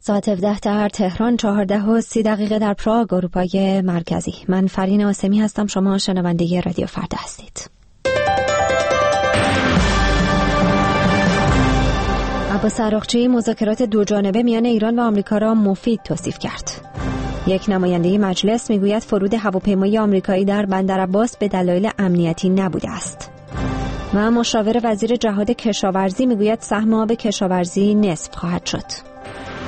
ساعت 17 در تهران، 14:30 در پراگ، اروپای مرکزی. من فرین آسمی هستم. شما شنونده رادیو فردا هستید. عباس عراقچی مذاکرات دوجانبه میان ایران و آمریکا را مفید توصیف کرد. یک نماینده مجلس میگوید فرود هواپیمای آمریکایی در بندرعباس به دلایل امنیتی نبوده است. و مشاور وزیر جهاد کشاورزی میگوید سهم آب کشاورزی نصف خواهد شد.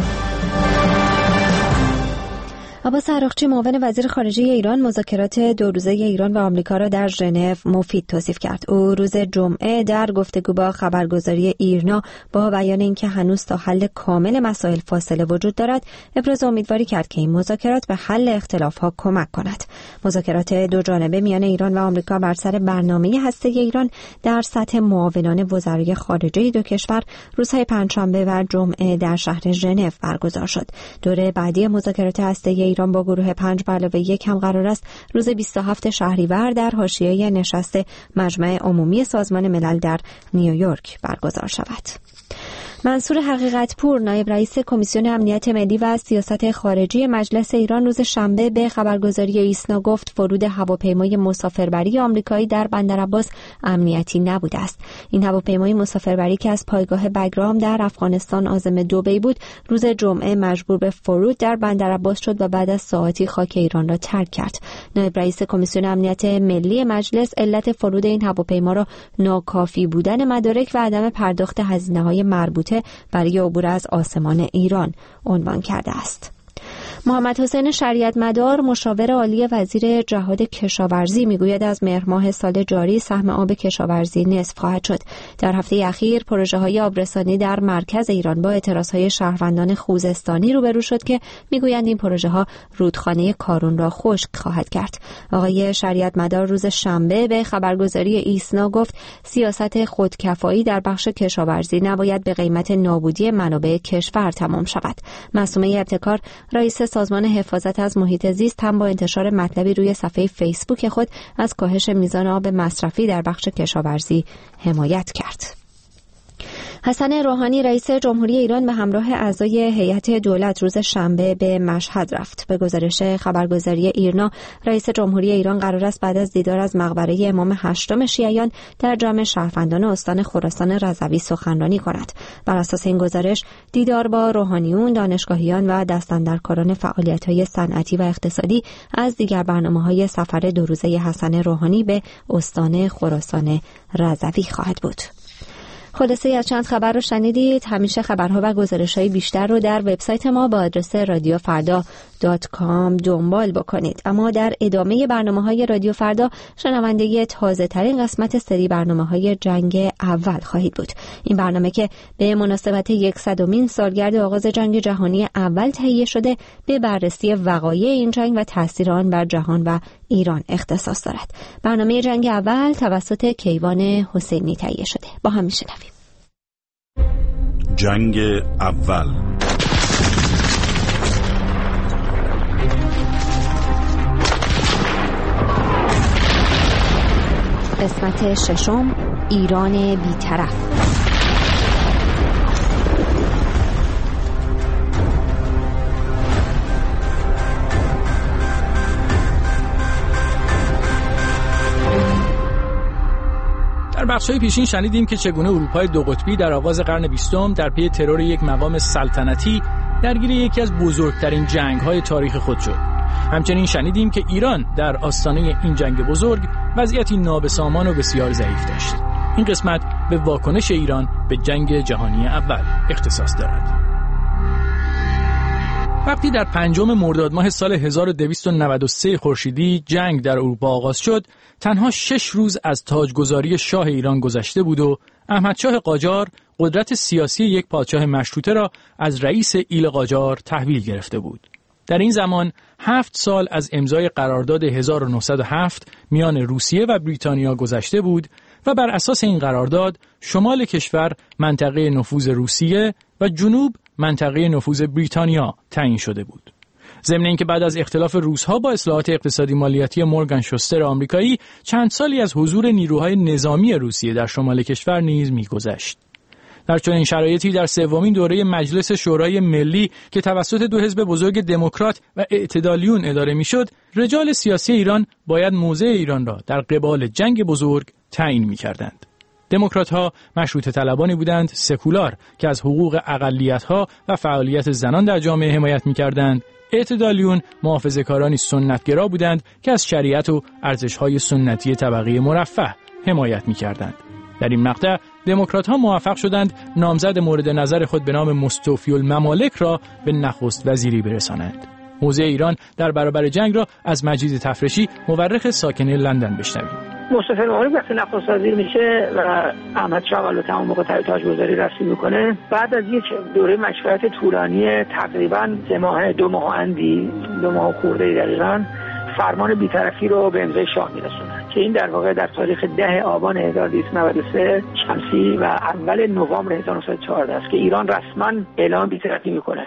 عباس عراقچی معاون وزیر خارجه ایران مذاکرات دو روزه ایران و آمریکا را در ژنو مفید توصیف کرد. او روز جمعه در گفتگو با خبرگزاری ایرنا با بیان اینکه هنوز تا حل کامل مسائل فاصله وجود دارد، ابراز امیدواری کرد که این مذاکرات به حل اختلاف‌ها کمک کند. مذاکرات دو جانبه میان ایران و آمریکا بر سر برنامه هسته ایران در سطح معاونان وزرای خارجه دو کشور روزهای پنجشنبه و جمعه در شهر ژنو برگزار شد. دوره بعدی مذاکرات هسته ایران با گروه 5+1 هم قرار است روز 27 شهریور در حاشیه نشست مجمع عمومی سازمان ملل در نیویورک برگزار شود. منصور حقیقتپور، نایب رئیس کمیسیون امنیت ملی و سیاست خارجی مجلس ایران، روز شنبه به خبرگزاری ایسنا گفت فرود هواپیمای مسافربری آمریکایی در بندرعباس امنیتی نبوده است. این هواپیمای مسافربری که از پایگاه بگرام در افغانستان عازم دبی بود، روز جمعه مجبور به فرود در بندرعباس شد و بعد از ساعاتی خاک ایران را ترک کرد. نایب رئیس کمیسیون امنیت ملی مجلس علت فرود این هواپیما را ناکافی بودن مدارک و عدم پرداخت هزینه‌های مربوطه برای عبور از آسمان ایران عنوان کرده است. محمد حسین شریعت مدار، مشاور عالی وزیر جهاد کشاورزی، میگوید از مهر ماه سال جاری سهم آب کشاورزی نصف خواهد شد. در هفته اخیر پروژه‌های آبرسانی در مرکز ایران با اعتراضهای شهروندان خوزستانی روبرو شد که میگویند این پروژه‌ها رودخانه کارون را خشک خواهد کرد. آقای شریعت مدار روز شنبه به خبرگزاری ایسنا گفت سیاست خودکفایی در بخش کشاورزی نباید به قیمت نابودی منابع کشور تمام شود. معصومه ابتکار، رئیس سازمان حفاظت از محیط زیست، هم با انتشار مطلبی روی صفحه فیسبوک خود از کاهش میزان آب مصرفی در بخش کشاورزی حمایت کرد. حسن روحانی، رئیس جمهوری ایران، به همراه اعضای هیئت دولت روز شنبه به مشهد رفت. به گزارش خبرگزاری ایرنا، رئیس جمهوری ایران قرار است بعد از دیدار از مقبره امام هشتم شیعیان در جامع شهروندان استان خراسان رضوی سخنرانی کند. بر اساس این گزارش، دیدار با روحانیون، دانشگاهیان و دستاندرکاران فعالیت‌های صنعتی و اقتصادی از دیگر برنامه‌های سفر دو روزه حسن روحانی به استان خراسان رضوی خواهد بود. خلاصه از چند خبر رو شنیدید. همیشه خبرها و گزارش‌های بیشتر رو در وبسایت ما با آدرس radiofarda.com دنبال بکنید. اما در ادامه برنامه‌های رادیو فردا شنونده تازه‌ترین قسمت سری برنامه‌های جنگ اول خواهید بود. این برنامه که به مناسبت 100مین سالگرد آغاز جنگ جهانی اول تهیه شده، به بررسی وقایع این جنگ و تأثیر آن بر جهان و ایران اختصاص دارد. برنامه جنگ اول توسط کیوان حسینی تهیه شده. با هم میشنویم. جنگ اول. قسمت ششم، ایران بی‌طرف. در بخش‌های پیشین شنیدیم که چگونه اروپای دو قطبی در آغاز قرن 20 در پی ترور یک مقام سلطنتی درگیر یکی از بزرگترین جنگ‌های تاریخ خود شد. همچنین شنیدیم که ایران در آستانه این جنگ بزرگ وضعیتی نابسامان و بسیار ضعیف داشت. این قسمت به واکنش ایران به جنگ جهانی اول اختصاص دارد. وقتی در 5 مرداد ماه سال 1293 خورشیدی جنگ در اروپا آغاز شد، تنها 6 روز از تاجگذاری شاه ایران گذشته بود و احمدشاه قاجار قدرت سیاسی یک پادشاه مشروطه را از رئیس ایل قاجار تحویل گرفته بود. در این زمان 7 سال از امضای قرارداد 1907 میان روسیه و بریتانیا گذشته بود و بر اساس این قرارداد شمال کشور منطقه نفوذ روسیه و جنوب منطقه نفوذ بریتانیا تعیین شده بود. ضمن اینکه بعد از اختلاف روس‌ها با اصلاحات اقتصادی مالیاتی مورگان شوستر آمریکایی، چند سالی از حضور نیروهای نظامی روسیه در شمال کشور نیز می‌گذشت. در چنین شرایطی در سومین دوره مجلس شورای ملی که توسط دو حزب بزرگ دموکرات و اعتدالیون اداره میشد، رجال سیاسی ایران باید موضع ایران را در قبال جنگ بزرگ تعیین می‌کردند. دموکرات‌ها مشروطه طلبانی بودند سکولار که از حقوق اقلیت‌ها و فعالیت زنان در جامعه حمایت می‌کردند. اعتدالیون محافظه‌کارانی سنت‌گرا بودند که از شریعت و ارزش‌های سنتی طبقه مرفه حمایت می‌کردند. در این مقطع دموکرات‌ها موفق شدند نامزد مورد نظر خود به نام مصطفی الممالک را به نخست وزیری برسانند. موضع ایران در برابر جنگ را از مجید تفرشی، مورخ ساکن لندن بشنویم. مصطفی الممالک وقتی نخست وزیر میشه و احمد شاه البته همون موقع تاجگذاری رسمی میکنه، بعد از یک دوره مشورت طولانی تقریبا 2 ماه خورده دقیقاً فرمان بی‌طرفی رو به امضای شاه میرسونه که این در واقع در تاریخ 10 آبان 1293 شمسی و اول نوامبر 1914 است که ایران رسما اعلام بی‌طرفی میکنه.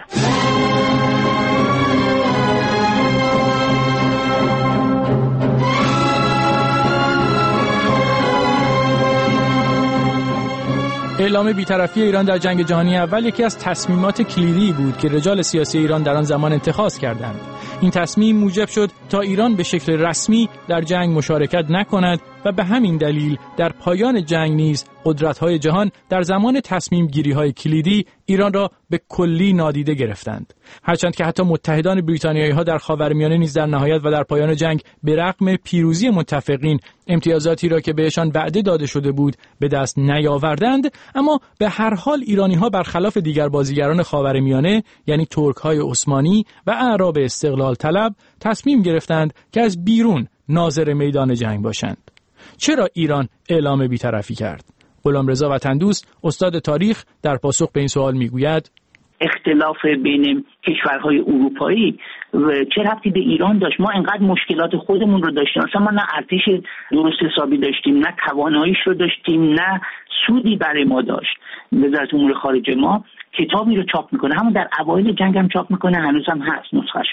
اعلام بی‌طرفی ایران در جنگ جهانی اول یکی از تصمیمات کلیدی بود که رجال سیاسی ایران در آن زمان اتخاذ کردند. این تصمیم موجب شد تا ایران به شکل رسمی در جنگ مشارکت نکند و به همین دلیل در پایان جنگ نیز قدرت‌های جهان در زمان تصمیم گیری‌های کلیدی ایران را به کلی نادیده گرفتند. هرچند که حتی متحدان بریتانیایی‌ها در خاورمیانه نیز در نهایت و در پایان جنگ به رغم پیروزی متفقین امتیازاتی را که بهشان وعده داده شده بود به دست نیاوردند، اما به هر حال ایرانی‌ها برخلاف دیگر بازیگران خاورمیانه یعنی ترک‌های عثمانی و اعراب استقلال طلب تصمیم گرفتند که از بیرون ناظر میدان جنگ باشند. چرا ایران اعلام بی‌طرفی کرد؟ غلامرضا وطن‌دوست، استاد تاریخ، در پاسخ به این سوال میگوید: اختلاف بین کشورهای اروپایی چه ربطی به ایران داشت؟ ما انقدر مشکلات خودمون رو داشتیم، اصلا ما نه ارتش درست حسابی داشتیم، نه تواناییش رو داشتیم، نه سودی برای ما داشت. وزارت امور خارجه ما کتابی رو چاپ میکنه، همون در اوایل جنگ هم چاپ میکنه، هنوزم هست نسخش،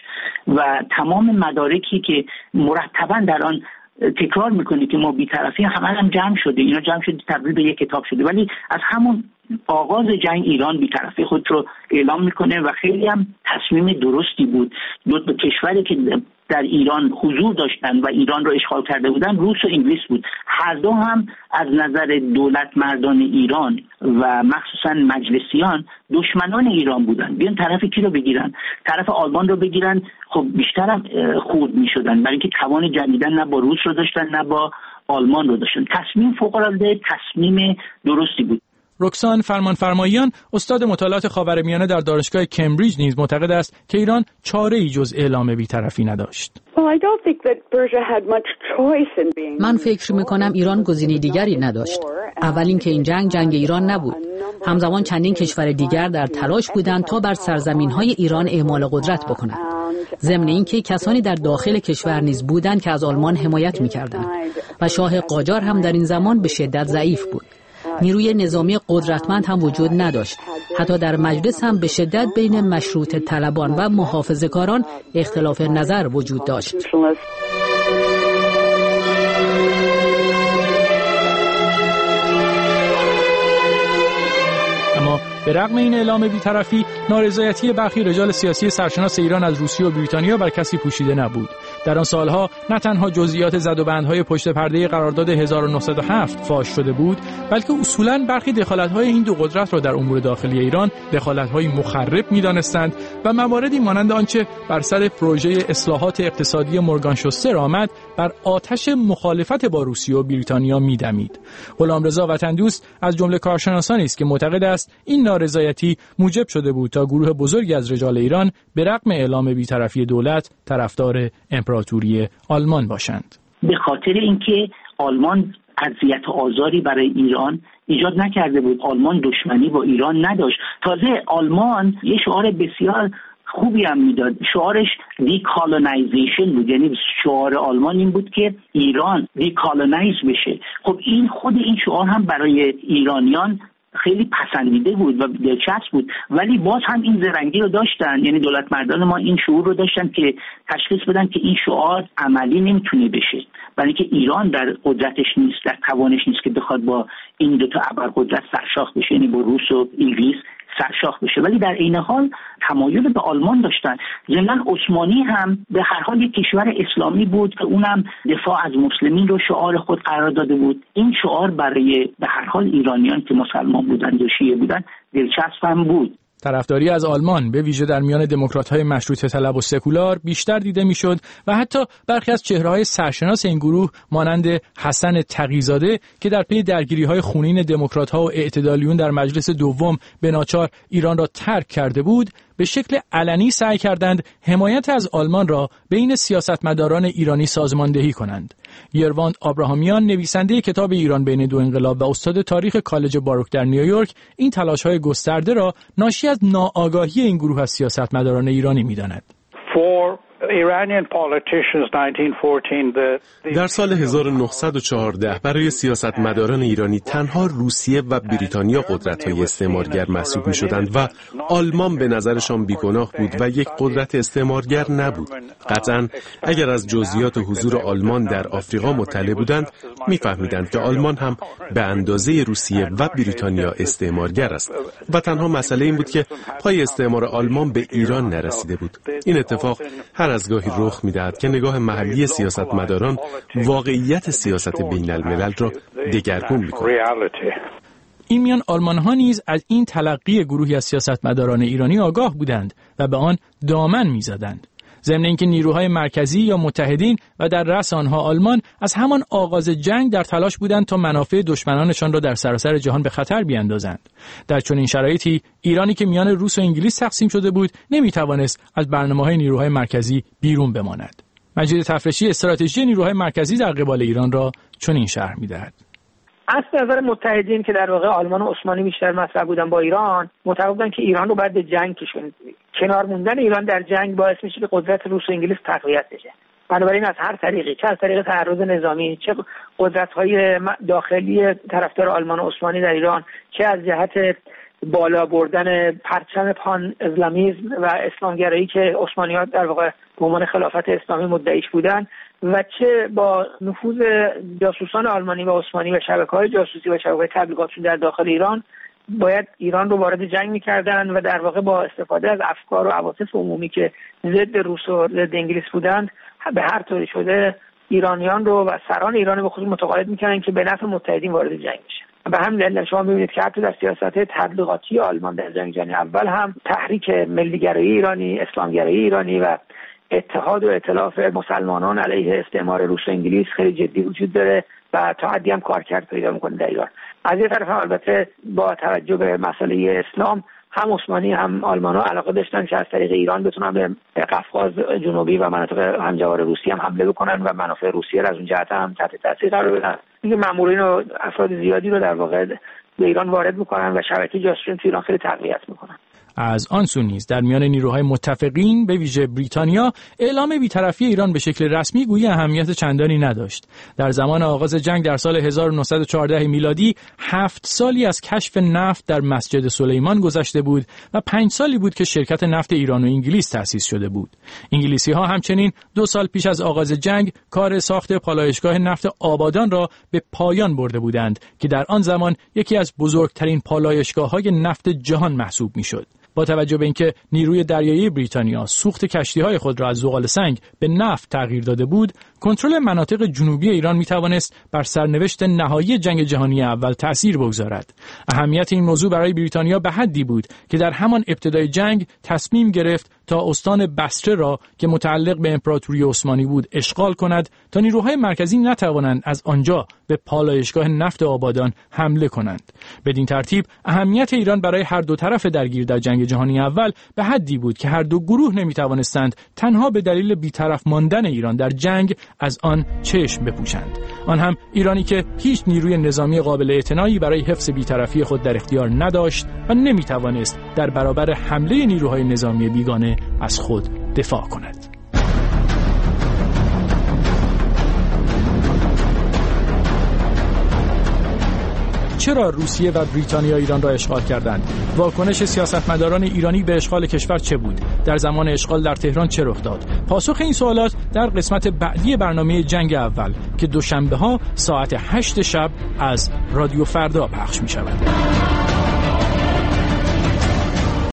و تمام مدارکی که مرتبا در آن تکرار میکنه که ما بی‌طرفی هم جمع شده، اینا جمع شده تبدیل به یک کتاب شده، ولی از همون آغاز جنگ ایران بی‌طرفی خود رو اعلام میکنه و خیلی هم تصمیم درستی بود. دو تا کشوری که در ایران حضور داشتن و ایران رو اشغال کرده بودن روس و انگلیس بود. هر دو هم از نظر دولت مردان ایران و مخصوصا مجلسیان دشمنان ایران بودن. بیان طرف کی رو بگیرن؟ طرف آلمان رو بگیرن، خب بیشتر هم خورد میشدن، برای اینکه توان جنگیدن نه با روس رو داشتن نه با آلمان رو داشتن. تصمیم فوق‌العاده تصمیم درستی بود. رکسان فرمانفرماییان، استاد مطالعات خاورمیانه در دانشگاه کمبریج، نیز معتقد است که ایران چاره‌ای جز اعلام بی‌طرفی نداشت. من فکر می‌کنم ایران گزینه دیگری نداشت. اول اینکه این جنگ ایران نبود. همزمان چندین کشور دیگر در تلاش بودند تا بر سرزمین‌های ایران اعمال قدرت بکنند. ضمن اینکه کسانی در داخل کشور نیز بودند که از آلمان حمایت می‌کردند و شاه قاجار هم در این زمان به شدت ضعیف بود. نیروی نظامی قدرتمند هم وجود نداشت. حتی در مجلس هم به شدت بین مشروطه طلبان و محافظه‌کاران اختلاف نظر وجود داشت. اما به رغم این اعلام بی‌طرفی، نارضایتی برخی رجال سیاسی سرشناس ایران از روسیه و بریتانیا بر کسی پوشیده نبود. در آن سالها نه تنها جزئیات زدوبندهای پشت پرده قرارداد 1907 فاش شده بود، بلکه اصولاً برخی دخالت‌های این دو قدرت را در امور داخلی ایران دخالت‌های مخرب می‌دانستند و مواردی مانند آنچه بر سر پروژه اصلاحات اقتصادی مورگان شوستر آمد بر آتش مخالفت با روسیه و بریتانیا می‌دمید. غلامرضا وطن‌دوست از جمله کارشناسانی است که معتقد است این نارضایتی موجب شده بود تا گروه بزرگی از رجال ایران به رغم اعلام بی‌طرفی دولت طرفدار امپراتوری آلمان باشند. به خاطر اینکه آلمان اذیت و آزاری برای ایران ایجاد نکرده بود، آلمان دشمنی با ایران نداشت. تازه آلمان یه شعار بسیار خوبی هم میداد، شعارش دیکالونایزیشن بود، یعنی شعار آلمان این بود که ایران دیکالونایز بشه. خب این خود این شعار هم برای ایرانیان خیلی پسندیده بود و دلچسب بود، ولی باز هم این زرنگی رو داشتن، یعنی دولت مردان ما این شعور رو داشتن که تشخیص بدن که این شعار عملی نمیتونه بشه، برای که ایران در قدرتش نیست، در توانش نیست که بخواد با این دو تا ابرقدرت سرشاخ بشه، یعنی با روس و انگلیس سرشاخ بشه. ولی در عین حال تمایل به آلمان داشتن. ضمن عثمانی هم به هر حال یک کشور اسلامی بود که اونم دفاع از مسلمین رو شعار خود قرار داده بود. این شعار برای به هر حال ایرانیان که مسلمان بودند و شیعه بودند دلچسب هم بود. طرفداری از آلمان به ویژه در میان دموکرات‌های مشروطه طلب و سکولار بیشتر دیده میشد و حتی برخی از چهره‌های سرشناس این گروه مانند حسن تقی‌زاده که در پی درگیری‌های خونین دموکرات‌ها و اعتدالیون در مجلس دوم به ناچار ایران را ترک کرده بود، به شکل علنی سعی کردند حمایت از آلمان را بین سیاستمداران ایرانی سازماندهی کنند. یرواند آبراهامیان، نویسنده کتاب ایران بین دو انقلاب و استاد تاریخ کالج باروک در نیویورک، این تلاش‌های گسترده را ناشی از ناآگاهی این گروه از سیاستمداران ایرانی می‌داند. در سال 1914 برای سیاستمداران ایرانی تنها روسیه و بریتانیا قدرت‌های استعمارگر محسوب می‌شدند و آلمان به نظرشان بیگناه بود و یک قدرت استعمارگر نبود. قطعاً اگر از جزئیات حضور آلمان در آفریقا مطلع بودند می‌فهمیدند که آلمان هم به اندازه روسیه و بریتانیا استعمارگر است و تنها مسئله این بود که پای استعمار آلمان به ایران نرسیده بود. این اتفاق هر از گاهی رخ می‌دهد که نگاه محلی سیاستمداران واقعیت سیاست بین الملل را دگرگون می‌کند. این میان آلمان‌ها نیز از این تلقی گروهی از سیاستمداران ایرانی آگاه بودند و به آن دامن می‌زدند. ضمن اینکه نیروهای مرکزی یا متحدین و در رأس آنها آلمان از همان آغاز جنگ در تلاش بودند تا منافع دشمنانشان را در سراسر جهان به خطر بیاندازند. در چنین شرایطی ایرانی که میان روس و انگلیس تقسیم شده بود نمیتوانست از برنامه‌های نیروهای مرکزی بیرون بماند. مجید تفرشی استراتژی نیروهای مرکزی در قبال ایران را چنین شرح می‌دهد. از نظر متحدین که در واقع آلمان و عثمانی بیشتر مطرح بودن با ایران، معتقد بودن که ایران رو باید به جنگ کشوند. کنار موندن ایران در جنگ باعث میشه که قدرت روس و انگلیس تقویت بشه. بنابراین از هر طریقی، چه از طریق تعرض نظامی، چه قدرت‌های داخلی طرفدار آلمان و عثمانی در ایران، چه از جهت بالا بردن پرچم پان اسلامیسم و اسلامگرایی که عثمانی‌ها در واقع به عنوان خلافت اسلامی مدعیش بودن، و چه با نفوذ جاسوسان آلمانی و عثمانی و شبکه‌های جاسوسی و شبکه‌های تبلیغاتشون در داخل ایران، باید ایران رو وارد جنگ می‌کردن و در واقع با استفاده از افکار و عواطف عمومی که ضد روس و ضد انگلیس بودند، به هر طوری شده ایرانیان رو و سران ایران به خصوص متقاعد می‌کردن که به نفع متحدین وارد جنگ بشن. به همین دلیل شما می‌بینید که حتی در سیاست تبلیغاتی آلمان در جنگ جهانی اول هم تحریک ملی‌گرایی ایرانی، اسلامگرایی ایرانی و اتحاد و ائتلاف مسلمانان علیه استعمار روس و انگلیس خیلی جدی وجود داره و تا حدی هم کارکرد پیدا می‌کنه در ایران. از یه طرف هم البته با توجه به مسئله اسلام، هم عثمانی هم آلمان‌ها علاقه داشتن که از طریق ایران بتونن به قفقاز جنوبی و مناطق همجوار روسیه هم حمله بکنن و منافع روسیه را از اون جهت هم تحت تاثیر قرار بدن. این مامورین و افراد زیادی رو در واقع به ایران وارد می‌کنن و شبکه جاسوسی تو ایران خیلی تقویت می‌کنن. از آن سو نیز در میان نیروهای متفقین به ویژه بریتانیا اعلام بی‌طرفی ایران به شکل رسمی گویی اهمیت چندانی نداشت. در زمان آغاز جنگ در سال 1914 میلادی 7 سالی از کشف نفت در مسجد سلیمان گذشته بود و 5 سالی بود که شرکت نفت ایران و انگلیس تأسیس شده بود. انگلیسی‌ها همچنین 2 سال پیش از آغاز جنگ کار ساخت پالایشگاه نفت آبادان را به پایان برده بودند که در آن زمان یکی از بزرگترین پالایشگاه‌های نفت جهان محسوب می‌شد. با توجه به اینکه نیروی دریایی بریتانیا سوخت کشتی‌های خود را از زغال سنگ به نفت تغییر داده بود، کنترل مناطق جنوبی ایران می‌توانست بر سرنوشت نهایی جنگ جهانی اول تأثیر بگذارد. اهمیت این موضوع برای بریتانیا به حدی بود که در همان ابتدای جنگ تصمیم گرفت تا استان بصره را که متعلق به امپراتوری عثمانی بود اشغال کند تا نیروهای مرکزی نتوانند از آنجا به پالایشگاه نفت آبادان حمله کنند. بدین ترتیب اهمیت ایران برای هر دو طرف درگیر در جنگ جهانی اول به حدی بود که هر دو گروه نمی‌توانستند تنها به دلیل بی‌طرف ماندن ایران در جنگ از آن چشم بپوشند. آن هم ایرانی که هیچ نیروی نظامی قابل اعتنایی برای حفظ بی‌طرفی خود در اختیار نداشت و نمی‌توانست در برابر حمله نیروهای نظامی بیگانه از خود دفاع کند. چرا روسیه و بریتانیا ایران را اشغال کردند؟ واکنش سیاستمداران ایرانی به اشغال کشور چه بود؟ در زمان اشغال در تهران چه رخ داد؟ پاسخ این سوالات در قسمت بعدی برنامه جنگ اول که دوشنبه‌ها ساعت 8 شب از رادیو فردا پخش می‌شود.